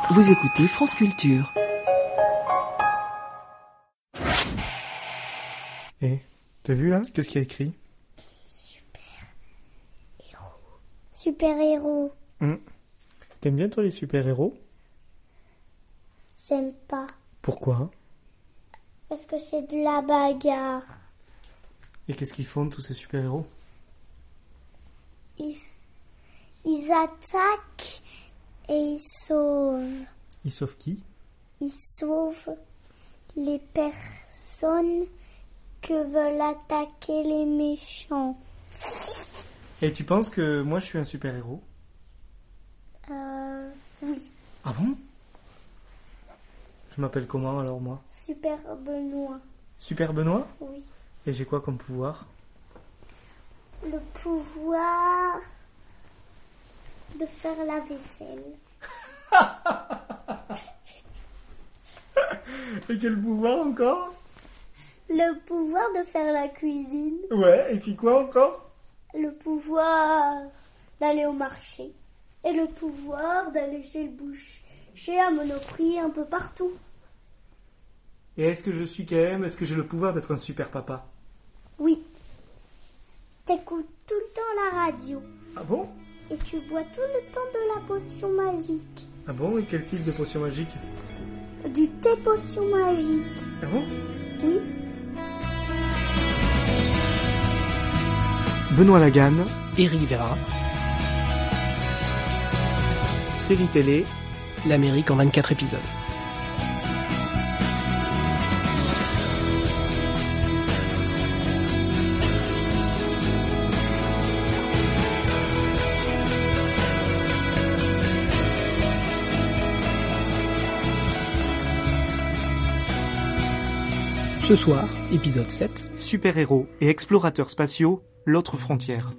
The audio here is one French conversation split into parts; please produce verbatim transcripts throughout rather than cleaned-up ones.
Vous écoutez France Culture. Eh, t'as vu là? Qu'est-ce qu'il y a écrit? Super-héros. Super-héros. Mmh. T'aimes bien toi les super-héros? J'aime pas. Pourquoi? Parce que c'est de la bagarre. Et qu'est-ce qu'ils font tous ces super-héros? Ils, ils attaquent et ils sauvent. Ils sauvent qui? Ils sauvent les personnes que veulent attaquer les méchants. Et tu penses que moi je suis un super-héros? Euh... Oui. Ah bon? Je m'appelle comment alors moi? Super Benoît. Super Benoît? Oui. Et j'ai quoi comme pouvoir? Le pouvoir de faire la vaisselle. Et quel pouvoir encore? Le pouvoir de faire la cuisine. Ouais, et puis quoi encore? Le pouvoir d'aller au marché. Et le pouvoir d'aller chez le boucher à Monoprix un peu partout. Et est-ce que je suis quand même, est-ce que j'ai le pouvoir d'être un super papa? Oui. T'écoutes tout le temps la radio. Ah bon? Et tu bois tout le temps de la potion magique. Ah bon? Et quel type de potion magique? Du thé potion magique. Ah bon? Oui. Benoît Laganne, Éric Vera, série télé, l'Amérique en vingt-quatre épisodes. Ce soir, épisode sept. Super-héros et explorateurs spatiaux, l'autre frontière.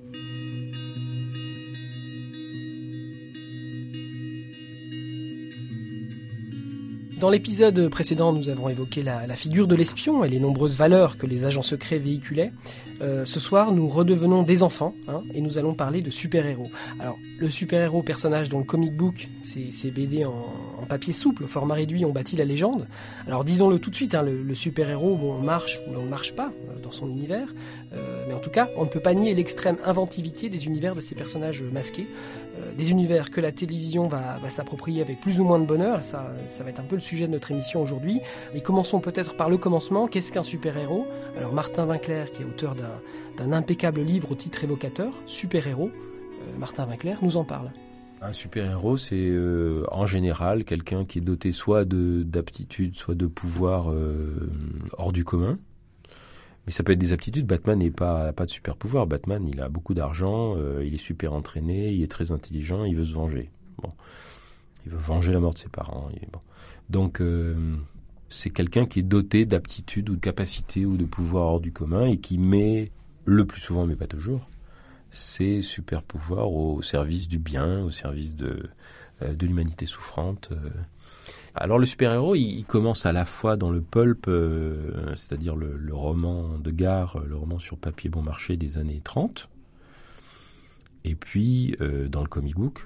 Dans l'épisode précédent, nous avons évoqué la, la figure de l'espion et les nombreuses valeurs que les agents secrets véhiculaient. Euh, ce soir, nous redevenons des enfants hein, et nous allons parler de super-héros. Alors, le super-héros, personnage dont le comic book, ces, ces B D en, en papier souple, au format réduit, ont bâti la légende. Alors, disons-le tout de suite, hein, le, le super-héros, bon, on marche ou on ne marche pas euh, dans son univers. Euh, mais en tout cas, on ne peut pas nier l'extrême inventivité des univers de ces personnages masqués. Euh, des univers que la télévision va, va s'approprier avec plus ou moins de bonheur. Ça, ça va être un peu le sujet de notre émission aujourd'hui. Mais commençons peut-être par le commencement. Qu'est-ce qu'un super-héros? Alors, Martin Winkler, qui est auteur d'un d'un impeccable livre au titre évocateur, Super-héros, euh, Martin Winkler nous en parle. Un super-héros, c'est euh, en général quelqu'un qui est doté soit de, d'aptitudes, soit de pouvoirs euh, hors du commun. Mais ça peut être des aptitudes. Batman n'a pas, pas de super-pouvoir. Batman, il a beaucoup d'argent, euh, il est super entraîné, il est très intelligent, il veut se venger. Bon. Il veut venger la mort de ses parents. Il est bon. Donc, euh, c'est quelqu'un qui est doté d'aptitudes ou de capacités ou de pouvoirs hors du commun et qui met, le plus souvent, mais pas toujours, ses super pouvoirs au service du bien, au service de, euh, de l'humanité souffrante. Alors le super-héros, il, il commence à la fois dans le pulp, euh, c'est-à-dire le, le roman de gare, le roman sur papier bon marché des années trente, et puis euh, dans le comic book.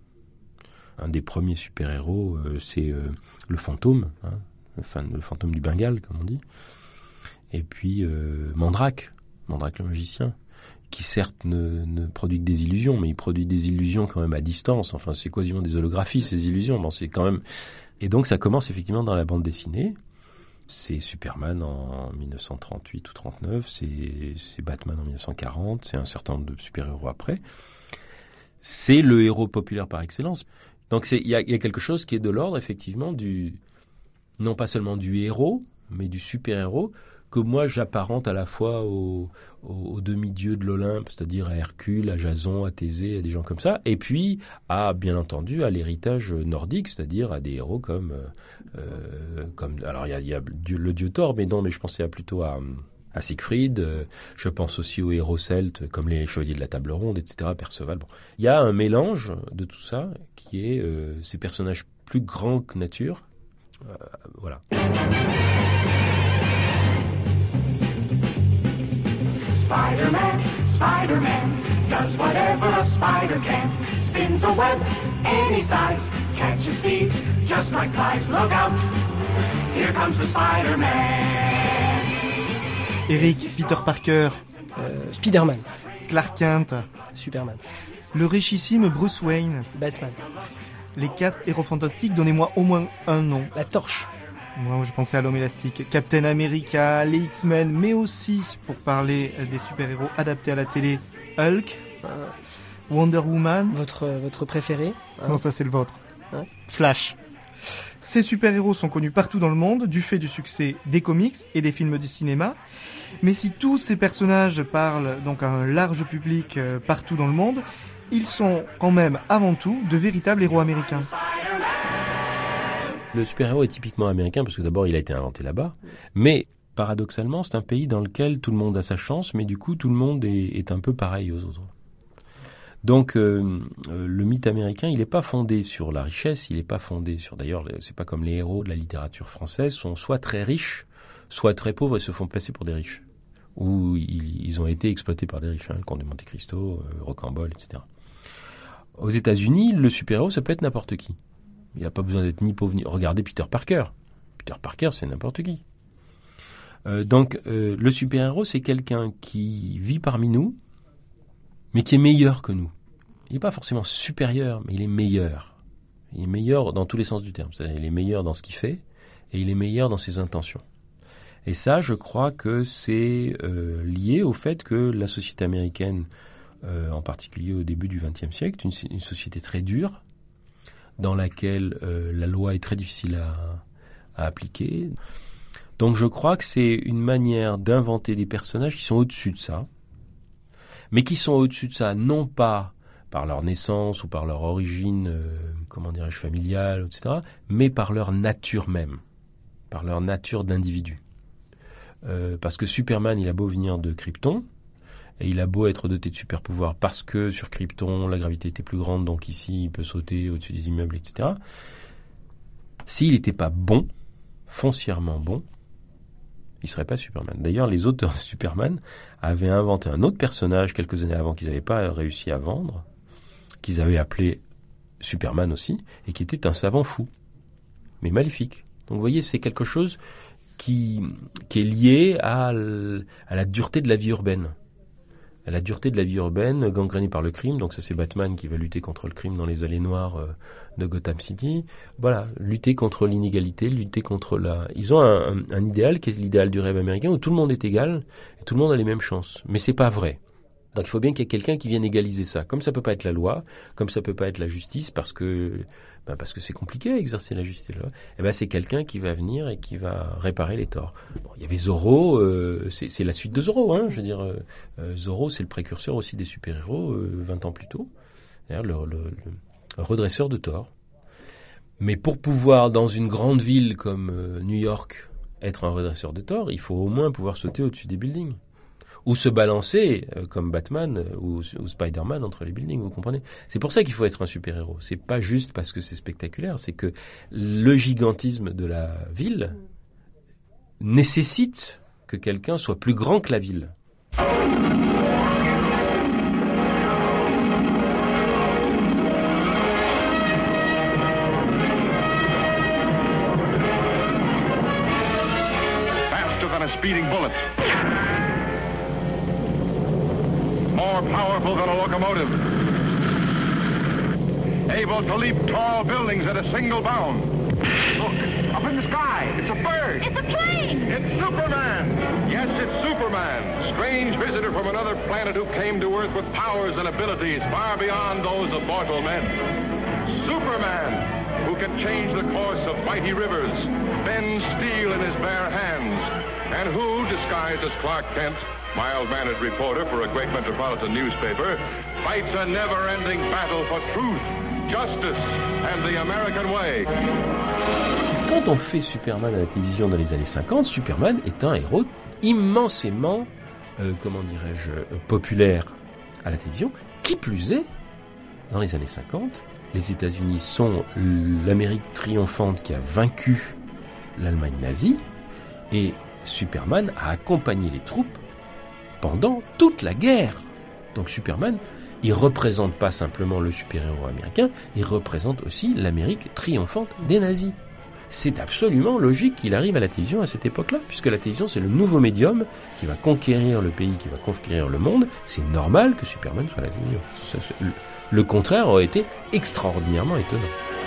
Un des premiers super-héros, euh, c'est euh, le fantôme, hein, enfin, le fantôme du Bengale, comme on dit, et puis euh, Mandrake, Mandrake le magicien, qui certes ne, ne produit que des illusions, mais il produit des illusions quand même à distance. Enfin, c'est quasiment des holographies, ces illusions. Bon, c'est quand même... Et donc, ça commence effectivement dans la bande dessinée. C'est Superman en dix-neuf cent trente-huit ou trente-neuf, c'est, c'est Batman en dix-neuf cent quarante, c'est un certain nombre de super-héros après. C'est le héros populaire par excellence. Donc, il y a, y a quelque chose qui est de l'ordre, effectivement, du... non pas seulement du héros, mais du super-héros, que moi j'apparente à la fois aux, aux, aux demi-dieux de l'Olympe, c'est-à-dire à Hercule, à Jason, à Thésée, à des gens comme ça, et puis à, bien entendu, à l'héritage nordique, c'est-à-dire à des héros comme... Euh, comme alors il y a, y a le dieu Thor, mais non, mais je pensais à, plutôt à, à Siegfried, euh, je pense aussi aux héros celtes, comme les chevaliers de la table ronde, et cetera, Perceval. Bon. Il y a un mélange de tout ça, qui est euh, ces personnages plus grands que nature. Euh, voilà. Spider-Man, Spider-Man, does whatever a spider can. Spins a web any size, catch his speed, just like flies. Look out, here comes the Spider-Man. Eric, Peter Parker, Euh, Spider-Man, Clark Kent, Superman, le richissime Bruce Wayne. Batman, Les quatre héros fantastiques, donnez-moi au moins un nom. la Torche, Moi, je pensais à l'homme élastique. Captain America, les X-Men, mais aussi, pour parler des super-héros adaptés à la télé, Hulk, euh, Wonder Woman. votre, votre préféré hein. Non, ça c'est le vôtre. Ouais. Flash. Ces super-héros sont connus partout dans le monde, du fait du succès des comics et des films de cinéma. Mais si tous ces personnages parlent donc à un large public euh, partout dans le monde, ils sont quand même avant tout de véritables héros américains. Le super-héros est typiquement américain parce que d'abord il a été inventé là-bas, mais paradoxalement c'est un pays dans lequel tout le monde a sa chance, mais du coup tout le monde est, est un peu pareil aux autres. Donc euh, euh, le mythe américain, il n'est pas fondé sur la richesse, il n'est pas fondé sur... D'ailleurs, c'est pas comme les héros de la littérature française, sont soit très riches, soit très pauvres et se font passer pour des riches. Ou ils, ils ont été exploités par des riches, hein, le Comte de Monte Cristo, euh, Rocambole, et cetera. Aux États-Unis, le super-héros, ça peut être n'importe qui. Il n'a pas besoin d'être ni pauvre ni... Regardez Peter Parker. Peter Parker, c'est n'importe qui. Euh, donc, euh, le super-héros, c'est quelqu'un qui vit parmi nous, mais qui est meilleur que nous. Il n'est pas forcément supérieur, mais il est meilleur. Il est meilleur dans tous les sens du terme. C'est-à-dire, il est meilleur dans ce qu'il fait, et il est meilleur dans ses intentions. Et ça, je crois que c'est euh, lié au fait que la société américaine, euh, en particulier au début du vingtième siècle, est une, une société très dure, dans laquelle euh, la loi est très difficile à, à appliquer. Donc je crois que c'est une manière d'inventer des personnages qui sont au-dessus de ça, mais qui sont au-dessus de ça non pas par leur naissance ou par leur origine, euh, comment dirais-je, familiale, et cetera, mais par leur nature même, par leur nature d'individu. Euh, parce que Superman, il a beau venir de Krypton, et il a beau être doté de super pouvoirs parce que sur Krypton, la gravité était plus grande, donc ici, il peut sauter au-dessus des immeubles, et cetera. S'il n'était pas bon, foncièrement bon, il ne serait pas Superman. D'ailleurs, les auteurs de Superman avaient inventé un autre personnage quelques années avant qu'ils n'avaient pas réussi à vendre, qu'ils avaient appelé Superman aussi, et qui était un savant fou, mais maléfique. Donc vous voyez, c'est quelque chose qui, qui est lié à, l, à la dureté de la vie urbaine. À la dureté de la vie urbaine, gangrénée par le crime. Donc ça, c'est Batman qui va lutter contre le crime dans les allées noires euh, de Gotham City. Voilà, lutter contre l'inégalité, lutter contre la... Ils ont un, un, un idéal qui est l'idéal du rêve américain où tout le monde est égal et tout le monde a les mêmes chances. Mais c'est pas vrai. Donc il faut bien qu'il y ait quelqu'un qui vienne égaliser ça. Comme ça peut pas être la loi, comme ça peut pas être la justice, parce que ben parce que c'est compliqué à exercer la justice et la loi. Et ben c'est quelqu'un qui va venir et qui va réparer les torts. Bon, il y avait Zorro, euh, c'est, c'est la suite de Zorro, hein. Je veux dire, euh, Zorro, c'est le précurseur aussi des super-héros euh, vingt ans plus tôt, le, le, le, le redresseur de torts. Mais pour pouvoir dans une grande ville comme euh, New York être un redresseur de torts, il faut au moins pouvoir sauter au-dessus des buildings. Ou se balancer, euh, comme Batman euh, ou, ou Spider-Man, entre les buildings, vous comprenez ? C'est pour ça qu'il faut être un super-héros. C'est pas juste parce que c'est spectaculaire, c'est que le gigantisme de la ville nécessite que quelqu'un soit plus grand que la ville. Faster than a speeding bullet. More powerful than a locomotive. Able to leap tall buildings at a single bound. Look, up in the sky, it's a bird. It's a plane! It's Superman! Yes, it's Superman, strange visitor from another planet who came to Earth with powers and abilities far beyond those of mortal men. Superman, who can change the course of mighty rivers, bend steel in his bare hands, and who, disguised as Clark Kent, mild-mannered reporter for a great metropolitan newspaper, fights a never-ending battle for truth, justice, and the American way. Quand on fait Superman à la télévision dans les années cinquante, Superman est un héros immensément, euh, comment dirais-je, euh, populaire à la télévision. Qui plus est, dans les années cinquante, les États-Unis sont l'Amérique triomphante qui a vaincu l'Allemagne nazie, et Superman a accompagné les troupes pendant toute la guerre. Donc Superman il représente pas simplement le super-héros américain, il représente aussi l'Amérique triomphante des nazis. C'est absolument logique qu'il arrive à la télévision à cette époque-là, puisque la télévision c'est le nouveau médium qui va conquérir le pays, qui va conquérir le monde. C'est normal que Superman soit à la télévision. Le contraire aurait été extraordinairement étonnant.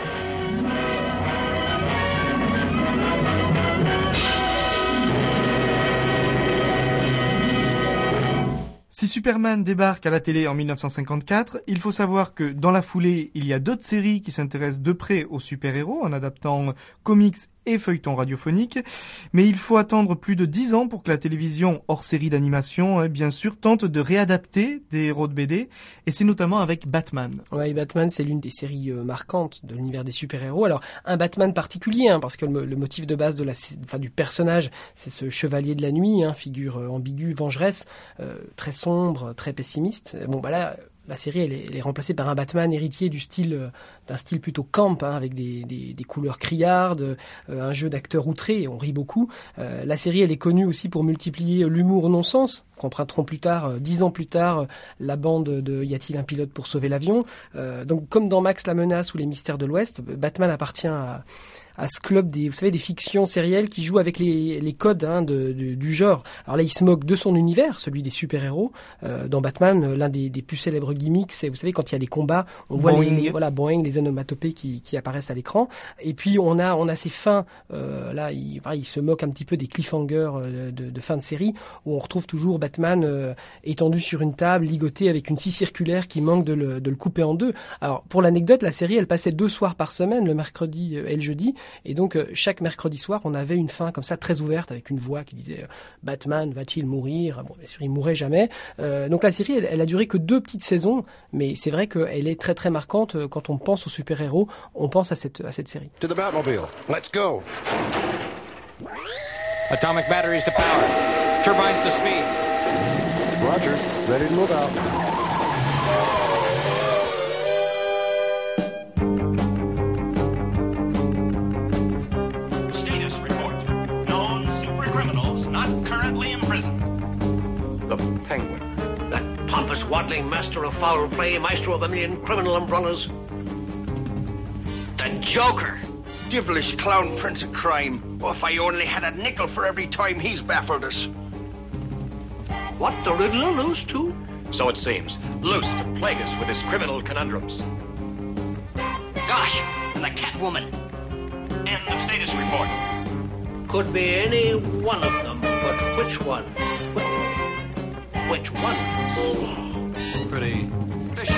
Si Superman débarque à la télé en dix-neuf cent cinquante-quatre, il faut savoir que dans la foulée, il y a d'autres séries qui s'intéressent de près aux super-héros en adaptant comics et feuilletons radiophoniques, mais il faut attendre plus de dix ans pour que la télévision, hors série d'animation, hein, bien sûr, tente de réadapter des héros de B D, et c'est notamment avec Batman. Ouais, Batman, c'est l'une des séries euh, marquantes de l'univers des super-héros. Alors, un Batman particulier, hein, parce que le, le motif de base de la, enfin, du personnage, c'est ce chevalier de la nuit, hein, figure euh, ambiguë, vengeresse, euh, très sombre, très pessimiste. Bon, bah là, la série, elle est, elle est remplacée par un Batman héritier du style, euh, d'un style plutôt camp, hein, avec des, des, des couleurs criardes, euh, un jeu d'acteurs outrés, et on rit beaucoup. Euh, la série, elle est connue aussi pour multiplier l'humour non-sens, qu'emprunteront plus tard, euh, dix ans plus tard, euh, la bande de Y a-t-il un pilote pour sauver l'avion. Euh, donc, comme dans Max la menace ou les mystères de l'Ouest, Batman appartient à à ce club des, vous savez, des fictions sérielles qui jouent avec les, les codes hein, de, de, du genre. Alors là, il se moque de son univers, celui des super-héros. Euh, dans Batman, l'un des, des plus célèbres gimmicks, c'est, vous savez, quand il y a des combats, on voit les, les, voilà, Boeing, les onomatopées qui, qui apparaissent à l'écran. Et puis, on a, on a ces fins, euh, là, il, voilà, il se moque un petit peu des cliffhangers euh, de, de fin de série, où on retrouve toujours Batman euh, étendu sur une table, ligoté avec une scie circulaire qui manque de le, de le couper en deux. Alors, pour l'anecdote, la série, elle passait deux soirs par semaine, le mercredi et le jeudi. Et donc, euh, chaque mercredi soir, on avait une fin comme ça, très ouverte, avec une voix qui disait euh, « Batman va-t-il mourir ?» Bon, bien sûr, il mourrait jamais. Euh, donc la série, elle, elle a duré que deux petites saisons, mais c'est vrai qu'elle est très très marquante. Quand on pense aux super-héros, on pense à cette, à cette série. To the Batmobile. Let's go. Atomic batteries to power. Turbines to speed. Roger. Ready to move out. Penguin. That pompous, waddling master of foul play, maestro of a million criminal umbrellas. The Joker. Devilish clown prince of crime. Oh, if I only had a nickel for every time he's baffled us. What, the Riddler loose too? So it seems. Loose to plague us with his criminal conundrums. Gosh, and the Catwoman. End of status report. Could be any one of them, but which one? Which one? Pretty fishy.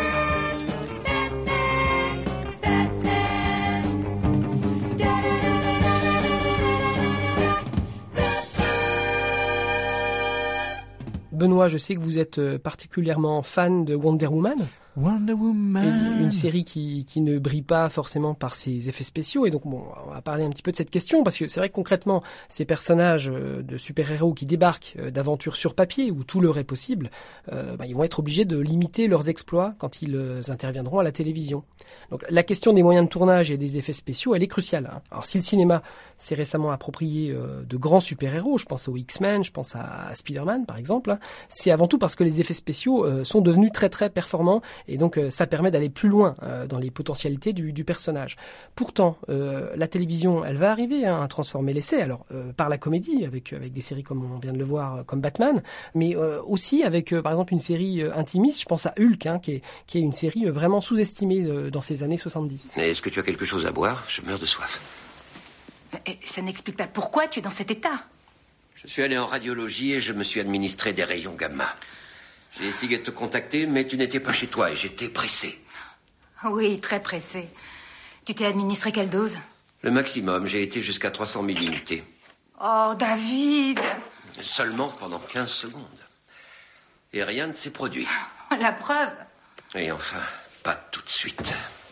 Benoît, je sais que vous êtes particulièrement fan de Wonder Woman. Wonder Woman. Une série qui, qui ne brille pas forcément par ses effets spéciaux. Et donc, bon, on va parler un petit peu de cette question, parce que c'est vrai que concrètement, ces personnages de super-héros qui débarquent d'aventures sur papier, où tout leur est possible, euh, bah, ils vont être obligés de limiter leurs exploits quand ils interviendront à la télévision. Donc, la question des moyens de tournage et des effets spéciaux, elle est cruciale. Hein. Alors, si le cinéma s'est récemment approprié euh, de grands super-héros, je pense aux X-Men, je pense à, à Spider-Man, par exemple, hein, c'est avant tout parce que les effets spéciaux euh, sont devenus très, très performants. Et donc, euh, ça permet d'aller plus loin euh, dans les potentialités du, du personnage. Pourtant, euh, la télévision, elle va arriver hein, à transformer l'essai. Alors, euh, par la comédie, avec, avec des séries comme on vient de le voir, comme Batman, mais euh, aussi avec, euh, par exemple, une série euh, intimiste. Je pense à Hulk, hein, qui, est, qui est une série euh, vraiment sous-estimée euh, dans ces années soixante-dix. Est-ce que tu as quelque chose à boire? Je meurs de soif. Mais ça n'explique pas pourquoi tu es dans cet état. Je suis allé en radiologie et je me suis administré des rayons gamma. J'ai essayé de te contacter, mais tu n'étais pas chez toi et j'étais pressé. Oui, très pressé. Tu t'es administré quelle dose? Le maximum, j'ai été jusqu'à trois cent mille unités. Oh, David! Seulement pendant quinze secondes. Et rien ne s'est produit. La preuve? Et enfin, pas tout de suite.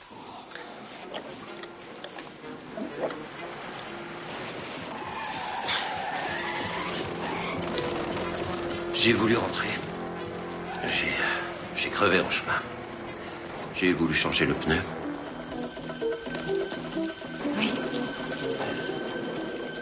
J'ai voulu rentrer. J'ai, j'ai crevé en chemin. J'ai voulu changer le pneu. Oui.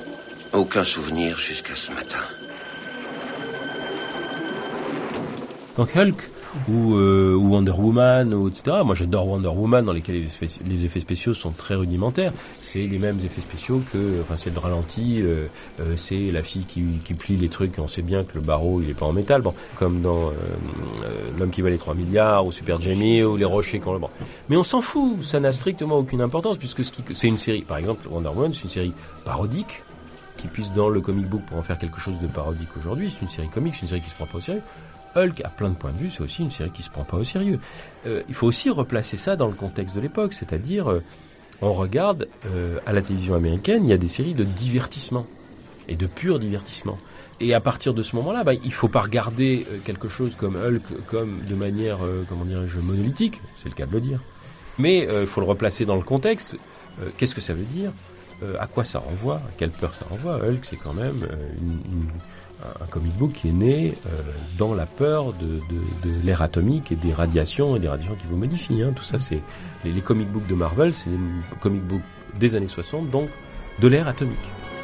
Aucun souvenir jusqu'à ce matin. Donc Hulk ou, euh, ou Wonder Woman, ou et cetera. Moi j'adore Wonder Woman dans lesquels les effets, les effets spéciaux sont très rudimentaires. C'est les mêmes effets spéciaux que, enfin c'est le ralenti, euh, euh, c'est la fille qui, qui plie les trucs. On sait bien que le barreau il est pas en métal, bon, comme dans euh, euh, L'homme qui valait trois milliards ou Super Jamie ou les rochers quand le bon. Mais on s'en fout, ça n'a strictement aucune importance puisque ce qui, c'est une série. Par exemple Wonder Woman, c'est une série parodique qui puisse dans le comic book pour en faire quelque chose de parodique aujourd'hui. C'est une série comique, c'est une série qui se prend pas au sérieux. Hulk, à plein de points de vue, c'est aussi une série qui se prend pas au sérieux. Euh, il faut aussi replacer ça dans le contexte de l'époque, c'est-à-dire, euh, on regarde euh, à la télévision américaine, il y a des séries de divertissement et de pur divertissement. Et à partir de ce moment-là, bah, il faut pas regarder euh, quelque chose comme Hulk comme de manière, euh, comment dirais-je, monolithique, c'est le cas de le dire. Mais il euh, faut le replacer dans le contexte. Euh, qu'est-ce que ça veut dire ? euh, À quoi ça renvoie ? À quelle peur ça renvoie ? Hulk, c'est quand même euh, une, une un comic book qui est né euh, dans la peur de, de, de l'ère atomique et des radiations et des radiations qui vous modifient. Hein. Tout ça, c'est les, les comic books de Marvel, c'est des comic books des années soixante, donc de l'ère atomique.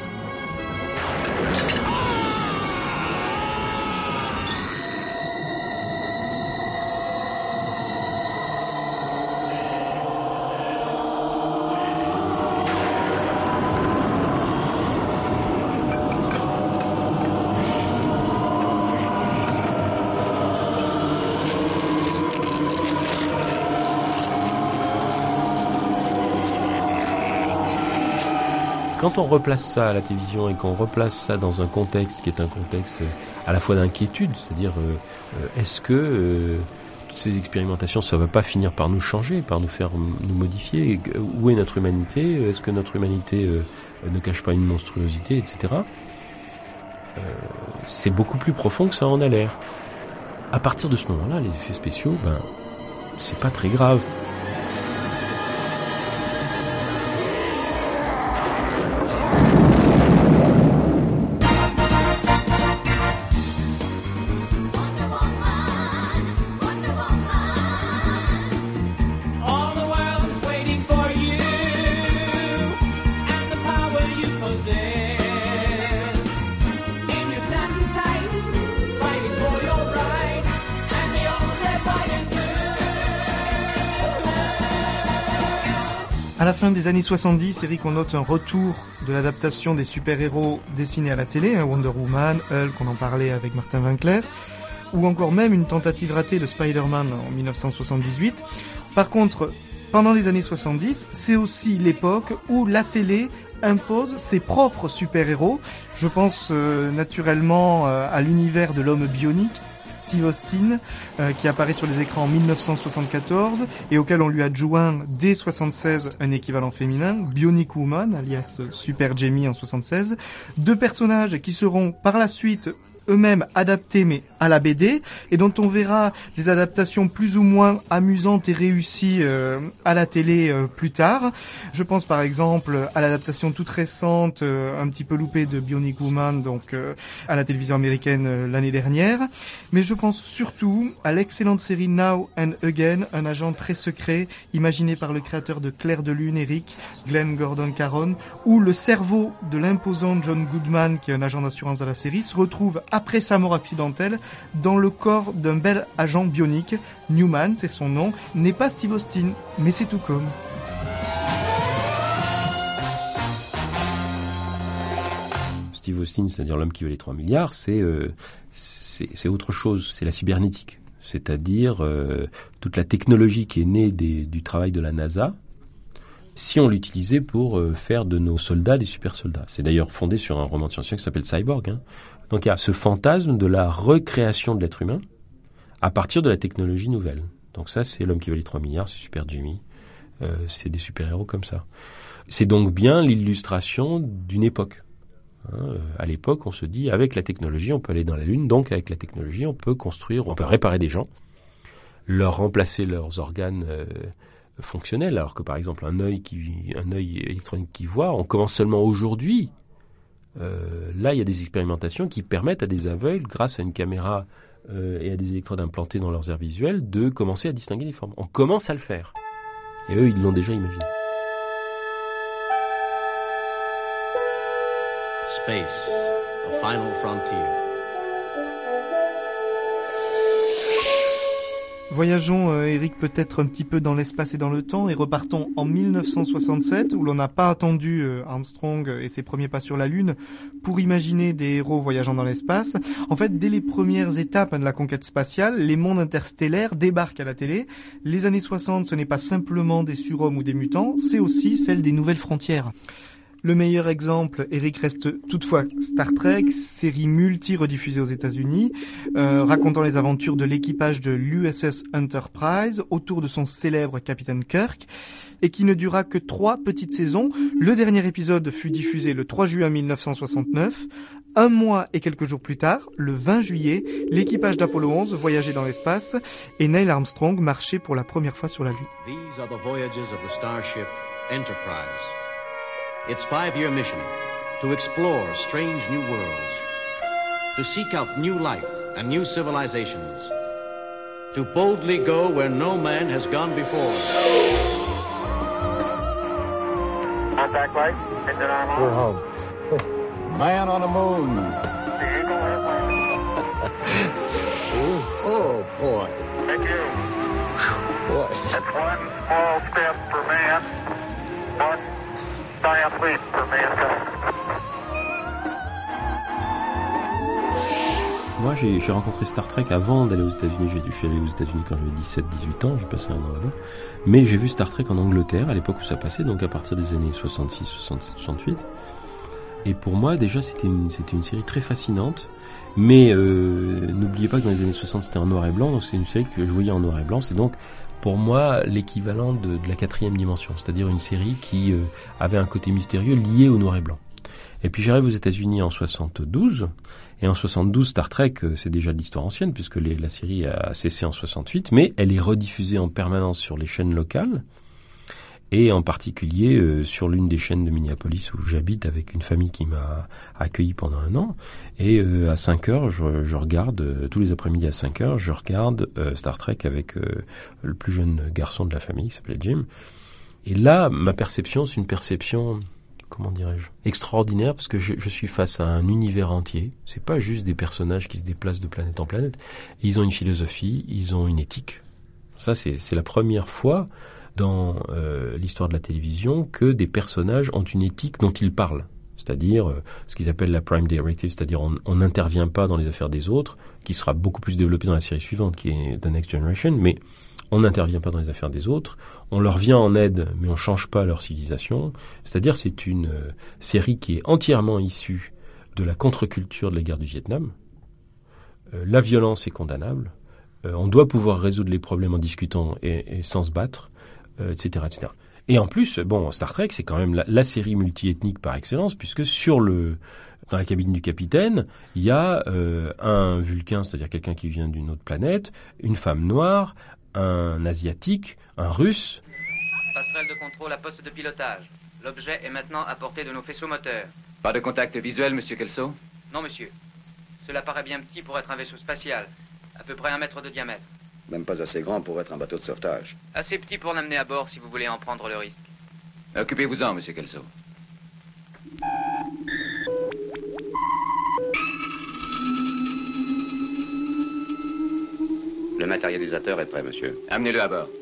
Quand on replace ça à la télévision et qu'on replace ça dans un contexte qui est un contexte à la fois d'inquiétude, c'est-à-dire euh, est-ce que euh, toutes ces expérimentations, ça ne va pas finir par nous changer, par nous faire nous modifier ? Où est notre humanité ? Est-ce que notre humanité euh, ne cache pas une monstruosité, et cetera. Euh, c'est beaucoup plus profond que ça en a l'air. À partir de ce moment-là, les effets spéciaux, ben, c'est pas très grave. À la fin des années soixante-dix, Eric, on note un retour de l'adaptation des super-héros dessinés à la télé, hein, Wonder Woman, Hulk, on en parlait avec Martin Winkler, ou encore même une tentative ratée de Spider-Man en dix-neuf cent soixante-dix-huit. Par contre, pendant les années soixante-dix, c'est aussi l'époque où la télé impose ses propres super-héros. Je pense euh, naturellement euh, à l'univers de l'homme bionique, Steve Austin, euh, qui apparaît sur les écrans en dix-neuf cent soixante-quatorze et auquel on lui adjoint dès soixante-seize un équivalent féminin, Bionic Woman, alias Super Jamie en soixante-seize. Deux personnages qui seront par la suite eux-mêmes adaptés mais à la B D et dont on verra des adaptations plus ou moins amusantes et réussies euh, à la télé euh, plus tard. Je pense par exemple à l'adaptation toute récente, euh, un petit peu loupée de Bionic Woman, donc euh, à la télévision américaine euh, l'année dernière. Mais je pense surtout à l'excellente série Now and Again, un agent très secret imaginé par le créateur de Clair de Lune, Eric, Glenn Gordon Caron, où le cerveau de l'imposant John Goodman, qui est un agent d'assurance à la série, se retrouve après sa mort accidentelle dans le corps d'un bel agent bionique. Newman, c'est son nom, n'est pas Steve Austin, mais c'est tout comme. Steve Austin, c'est-à-dire l'homme qui valait trois milliards, c'est, euh, c'est, c'est autre chose, c'est la cybernétique. C'est-à-dire euh, toute la technologie qui est née des, du travail de la NASA, si on l'utilisait pour euh, faire de nos soldats des super soldats. C'est d'ailleurs fondé sur un roman de science-fiction qui s'appelle Cyborg. Hein. Donc il y a ce fantasme de la recréation de l'être humain à partir de la technologie nouvelle. Donc ça, c'est l'homme qui valait trois milliards, c'est Super Jamie, euh, c'est des super-héros comme ça. C'est donc bien l'illustration d'une époque. Hein, à l'époque, on se dit, avec la technologie, on peut aller dans la Lune, donc avec la technologie, on peut construire, on peut réparer des gens, leur remplacer leurs organes euh, fonctionnels, alors que par exemple un œil qui, un œil électronique qui voit, on commence seulement aujourd'hui. Euh, là, il y a des expérimentations qui permettent à des aveugles, grâce à une caméra euh, et à des électrodes implantées dans leurs aires visuelles, de commencer à distinguer les formes. On commence à le faire. Et eux, ils l'ont déjà imaginé. Space, a final frontier. Voyageons, euh, Eric, peut-être un petit peu dans l'espace et dans le temps et repartons en mille neuf cent soixante-sept où l'on n'a pas attendu euh, Armstrong et ses premiers pas sur la Lune pour imaginer des héros voyageant dans l'espace. En fait, dès les premières étapes de la conquête spatiale, les mondes interstellaires débarquent à la télé. Les années soixante, ce n'est pas simplement des surhommes ou des mutants, c'est aussi celle des nouvelles frontières. Le meilleur exemple, Eric, reste toutefois Star Trek, série multi-rediffusée aux États-Unis, euh, racontant les aventures de l'équipage de l'U S S Enterprise autour de son célèbre capitaine Kirk, et qui ne dura que trois petites saisons. Le dernier épisode fut diffusé le trois juin mille neuf cent soixante-neuf. Un mois et quelques jours plus tard, le vingt juillet, l'équipage d'Apollo onze voyageait dans l'espace et Neil Armstrong marchait pour la première fois sur la Lune. These are the voyages of the starship Enterprise. Its five-year mission, to explore strange new worlds, to seek out new life and new civilizations, to boldly go where no man has gone before. Contact light, engine arm on. We're home. Man on the moon. The Eagle has landed. Oh, boy. Thank you. Boy. That's one small step for man, one giant leap for mankind. Moi, j'ai, j'ai rencontré Star Trek avant d'aller aux États-Unis. J'ai, je suis allé aux États-Unis quand j'avais dix-sept dix-huit ans. J'ai passé un an là-bas. Mais j'ai vu Star Trek en Angleterre à l'époque où ça passait, donc à partir des années soixante-six, soixante-sept, soixante-huit. Et pour moi, déjà, c'était une, c'était une série très fascinante. Mais euh, n'oubliez pas que dans les années soixante, c'était en noir et blanc. Donc c'est une série que je voyais en noir et blanc. C'est donc, pour moi, l'équivalent de, de la quatrième dimension. C'est-à-dire une série qui euh, avait un côté mystérieux lié au noir et blanc. Et puis j'arrive aux États-Unis en soixante-douze. Et en soixante-douze, Star Trek, c'est déjà de l'histoire ancienne, puisque les, la série a cessé en soixante-huit. Mais elle est rediffusée en permanence sur les chaînes locales. Et en particulier euh, sur l'une des chaînes de Minneapolis où j'habite avec une famille qui m'a accueilli pendant un an. Et euh, à cinq heures, je, je regarde, euh, tous les après-midi à cinq heures, je regarde euh, Star Trek avec euh, le plus jeune garçon de la famille qui s'appelait Jim. Et là, ma perception, c'est une perception, comment dirais-je, extraordinaire, parce que je, je suis face à un univers entier. C'est pas juste des personnages qui se déplacent de planète en planète. Ils ont une philosophie, ils ont une éthique. Ça, c'est, c'est la première fois dans euh, l'histoire de la télévision que des personnages ont une éthique dont ils parlent. C'est-à-dire euh, ce qu'ils appellent la Prime Directive, c'est-à-dire on n'intervient pas dans les affaires des autres, qui sera beaucoup plus développée dans la série suivante, qui est The Next Generation, mais on n'intervient pas dans les affaires des autres, on leur vient en aide, mais on ne change pas leur civilisation. C'est-à-dire c'est une euh, série qui est entièrement issue de la contre-culture de la guerre du Vietnam. Euh, la violence est condamnable, euh, on doit pouvoir résoudre les problèmes en discutant et, et sans se battre, euh, et cetera, et cetera. Et en plus, bon, Star Trek, c'est quand même la, la série multiethnique par excellence, puisque sur le, dans la cabine du capitaine, il y a euh, un Vulcain, c'est-à-dire quelqu'un qui vient d'une autre planète, une femme noire, un Asiatique, un Russe. Passerelle de contrôle à poste de pilotage. L'objet est maintenant à portée de nos faisceaux moteurs. Pas de contact visuel, monsieur Kelso? Non, monsieur. Cela paraît bien petit pour être un vaisseau spatial, à peu près un mètre de diamètre. Même pas assez grand pour être un bateau de sauvetage. Assez petit pour l'amener à bord si vous voulez en prendre le risque. Occupez-vous-en, monsieur Kelso. Le matérialisateur est prêt, monsieur. Amenez-le à bord.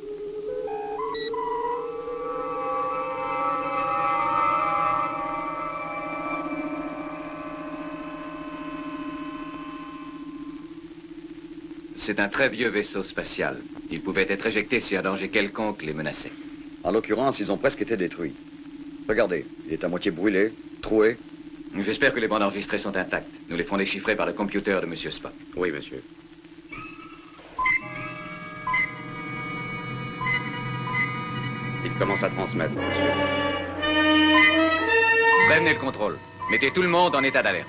C'est un très vieux vaisseau spatial. Il pouvait être éjecté si un danger quelconque les menaçait. En l'occurrence, ils ont presque été détruits. Regardez, il est à moitié brûlé, troué. J'espère que les bandes enregistrées sont intactes. Nous les ferons déchiffrer par le computer de monsieur Spock. Oui, monsieur. Il commence à transmettre, monsieur. Prévenez le contrôle. Mettez tout le monde en état d'alerte.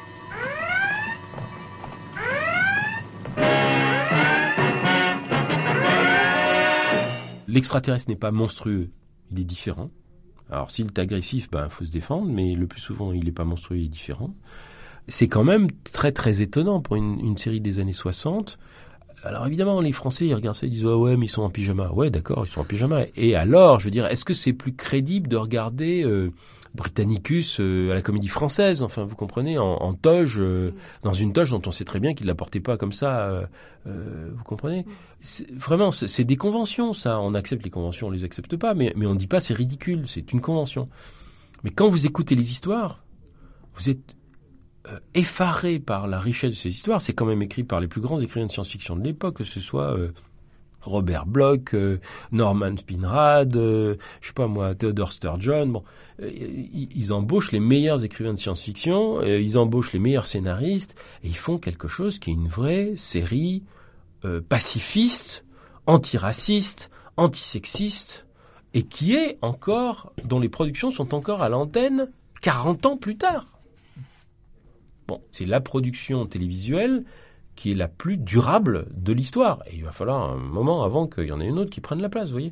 L'extraterrestre n'est pas monstrueux, il est différent. Alors s'il est agressif, ben faut se défendre, mais le plus souvent il n'est pas monstrueux, il est différent. C'est quand même très très étonnant pour une, une série des années soixante alors évidemment, les Français, ils regardent ça, ils disent ah ouais, mais ils sont en pyjama. Ouais, d'accord, ils sont en pyjama. Et alors, je veux dire, est-ce que c'est plus crédible de regarder euh, Britannicus euh, à la Comédie Française, enfin, vous comprenez, en, en toge, euh, dans une toge dont on sait très bien qu'il ne la portait pas comme ça, euh, euh, vous comprenez. C'est, vraiment, c'est, c'est des conventions, ça. On accepte les conventions, on les accepte pas, mais, mais on ne dit pas c'est ridicule, c'est une convention. Mais quand vous écoutez les histoires, vous êtes euh, effaré par la richesse de ces histoires. C'est quand même écrit par les plus grands écrivains de science-fiction de l'époque, que ce soit euh, Robert Bloch, euh, Norman Spinrad, euh, je sais pas moi, Theodore Sturgeon. Bon, euh, ils, ils embauchent les meilleurs écrivains de science-fiction, euh, ils embauchent les meilleurs scénaristes, et ils font quelque chose qui est une vraie série euh, pacifiste, antiraciste, antisexiste, et qui est encore, dont les productions sont encore à l'antenne quarante ans plus tard. Bon, c'est la production télévisuelle qui est la plus durable de l'histoire. Et il va falloir un moment avant qu'il y en ait une autre qui prenne la place, vous voyez.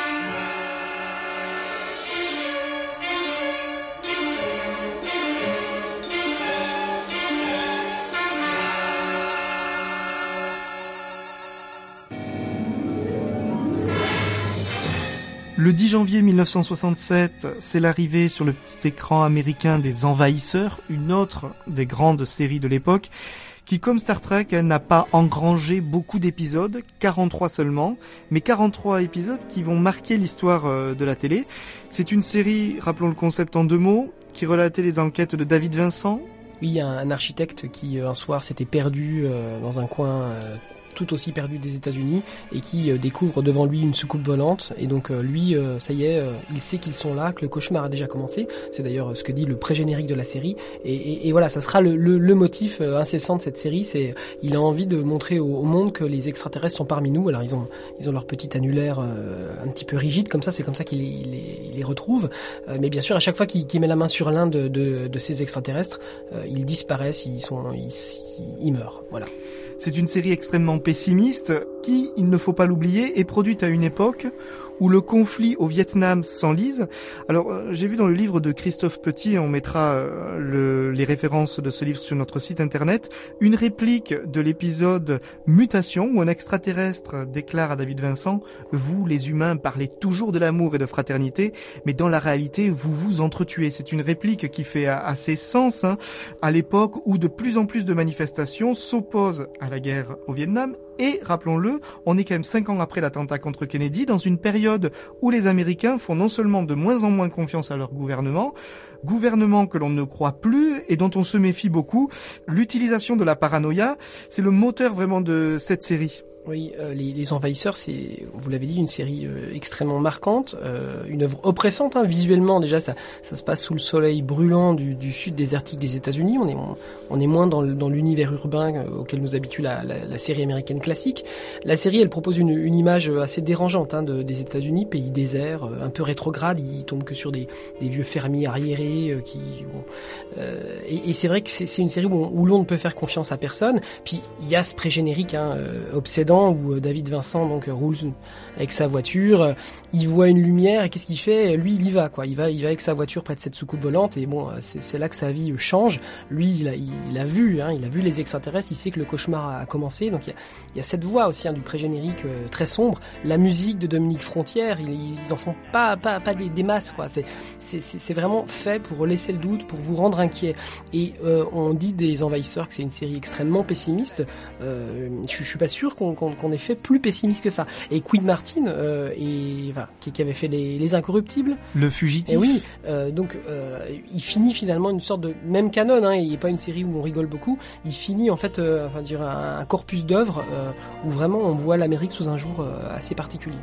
Le dix janvier mille neuf cent soixante-sept, c'est l'arrivée sur le petit écran américain des Envahisseurs, une autre des grandes séries de l'époque, qui, comme Star Trek, elle n'a pas engrangé beaucoup d'épisodes, quarante-trois seulement, mais quarante-trois épisodes qui vont marquer l'histoire de la télé. C'est une série, rappelons le concept en deux mots, qui relatait les enquêtes de David Vincent. Oui, il y a un architecte qui, un soir, s'était perdu euh, dans un coin... Euh tout aussi perdu des États-Unis et qui euh, découvre devant lui une soucoupe volante et donc euh, lui euh, ça y est euh, il sait qu'ils sont là, que le cauchemar a déjà commencé. C'est d'ailleurs euh, ce que dit le pré-générique de la série et, et, et voilà, ça sera le, le, le motif euh, incessant de cette série. C'est il a envie de montrer au, au monde que les extraterrestres sont parmi nous. Alors ils ont ils ont leur petit annulaire euh, un petit peu rigide comme ça, c'est comme ça qu'il les, il les, il les retrouve euh, mais bien sûr à chaque fois qu'il, qu'il met la main sur l'un de, de, de ces extraterrestres euh, ils disparaissent, ils sont ils, ils meurent, voilà. C'est une série extrêmement pessimiste qui, il ne faut pas l'oublier, est produite à une époque où le conflit au Vietnam s'enlise. Alors, euh, j'ai vu dans le livre de Christophe Petit, on mettra euh, le, les références de ce livre sur notre site internet, une réplique de l'épisode Mutation où un extraterrestre déclare à David Vincent « Vous, les humains, parlez toujours de l'amour et de fraternité, mais dans la réalité, vous vous entretuez ». C'est une réplique qui fait assez sens hein, à l'époque où de plus en plus de manifestations s'opposent à la guerre au Vietnam. Et, rappelons-le, on est quand même cinq ans après l'attentat contre Kennedy, dans une période où les Américains font non seulement de moins en moins confiance à leur gouvernement, gouvernement que l'on ne croit plus et dont on se méfie beaucoup. L'utilisation de la paranoïa, c'est le moteur vraiment de cette série. Oui, euh, les, les Envahisseurs, c'est, vous l'avez dit, une série euh, extrêmement marquante, euh, une œuvre oppressante, hein, visuellement déjà, ça, ça se passe sous le soleil brûlant du, du sud désertique des États-Unis. On est, on, on est moins dans, le, dans l'univers urbain euh, auquel nous habitue la, la, la série américaine classique. La série, elle propose une, une image assez dérangeante hein, de, des États-Unis, pays désert, euh, un peu rétrograde. Il tombe que sur des, des vieux fermiers arriérés euh, qui. Bon, euh, et, et c'est vrai que c'est, c'est une série où, on, où l'on ne peut faire confiance à personne. Puis il y a ce pré-générique hein, euh, obsédant où David Vincent donc roule avec sa voiture, il voit une lumière et qu'est-ce qu'il fait ? Lui, il y va quoi. Il va, il va avec sa voiture près de cette soucoupe volante et bon, c'est, c'est là que sa vie change. Lui, il a, il a vu, hein, il a vu les extraterrestres, il sait que le cauchemar a commencé. Donc il y a, il y a cette voix aussi hein, du pré-générique euh, très sombre. La musique de Dominique Frontière, ils, ils en font pas, pas, pas des, des masses quoi. C'est, c'est, c'est, c'est vraiment fait pour laisser le doute, pour vous rendre inquiet. Et euh, on dit des Envahisseurs que c'est une série extrêmement pessimiste. Euh, je, je suis pas sûr qu'on, qu'on qu'on ait fait plus pessimiste que ça. Et Quid Martin, euh, et, enfin, qui, qui avait fait les, les Incorruptibles. Le Fugitif. Et oui, euh, donc euh, il finit finalement une sorte de même canon, hein, il n'est pas une série où on rigole beaucoup, il finit en fait euh, enfin, dire, un, un corpus d'œuvres euh, où vraiment on voit l'Amérique sous un jour euh, assez particulier.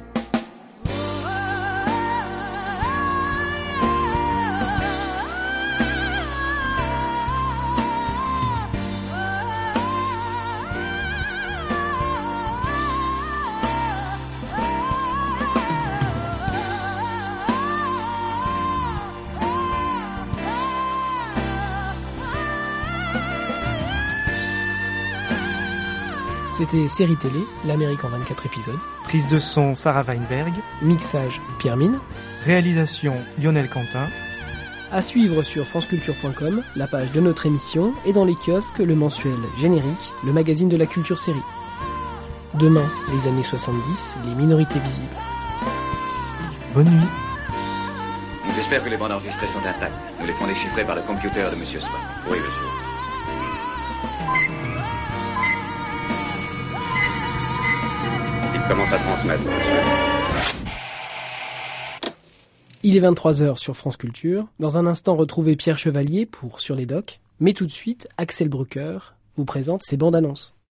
C'était Série Télé, l'Amérique en vingt-quatre épisodes. Prise de son, Sarah Weinberg. Mixage, Pierre Mine. Réalisation, Lionel Quentin. À suivre sur franceculture point com, la page de notre émission, et dans les kiosques, le mensuel Générique, le magazine de la culture série. Demain, les années soixante-dix, les minorités visibles. Bonne nuit. J'espère que les bandes enregistrées sont intactes. Nous les ferons déchiffrer par le computer de Monsieur Swart. Oui, monsieur. Il commence à transmettre, monsieur. Il est vingt-trois heures sur France Culture. Dans un instant, retrouvez Pierre Chevalier pour Sur les Docks. Mais tout de suite, Axel Brucker vous présente ses bandes annonces.